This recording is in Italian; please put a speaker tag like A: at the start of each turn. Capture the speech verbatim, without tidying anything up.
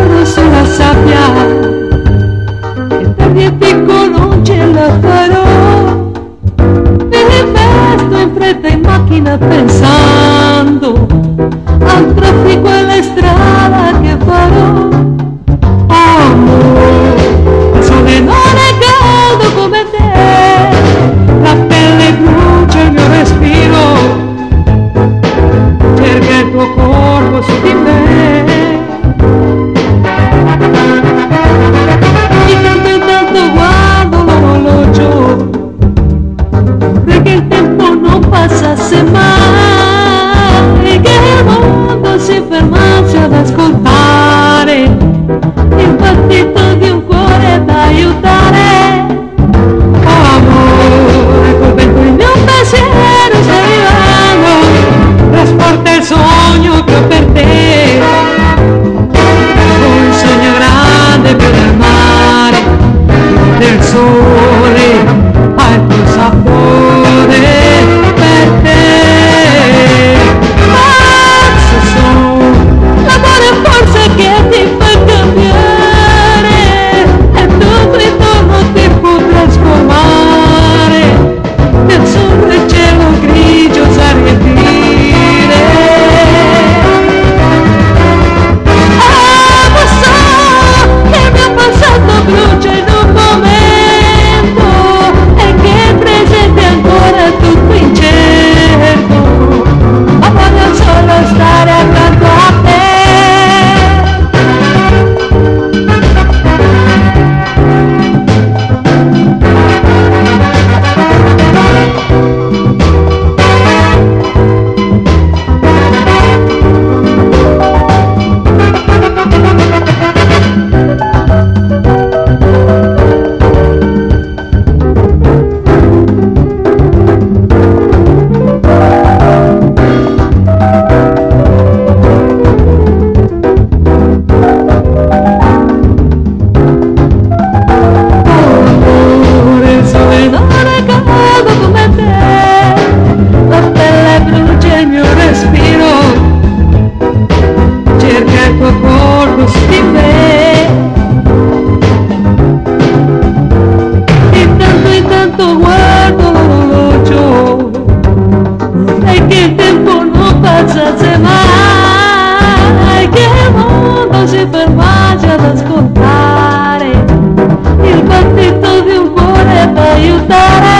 A: guardo sulla sabbia e per dico non ce la farò. Mi investo in fretta in macchina pensando al traffico e alla strada che farò. Amore, il sole non è caldo come te, la pelle brucia il mio respiro, cerca il tuo corpo su di me. Di tanto in tanto guardo l'orologio, perché il tempo non passasse mai, che il mondo si fermasse ad ascoltare il battito di un cuore da aiutare. Oh amore, col vento il mio pensiero sta arrivando, trasporta il sogno che ho per te, un sogno grande più del mare, del sole, al tuo sapore per te. Pazzo sono, l'amore forse che ti fa cambiare, e tutto intorno ti può trasformare, nell'azzurro del cielo grigio sa riempire. Ah, ma so che il mio passato brucia in un momento e che il presente è ancora tutto incerto, ma voglio solo stare accanto a te. Si fermasse ad ascoltare il battito di un cuore da aiutare.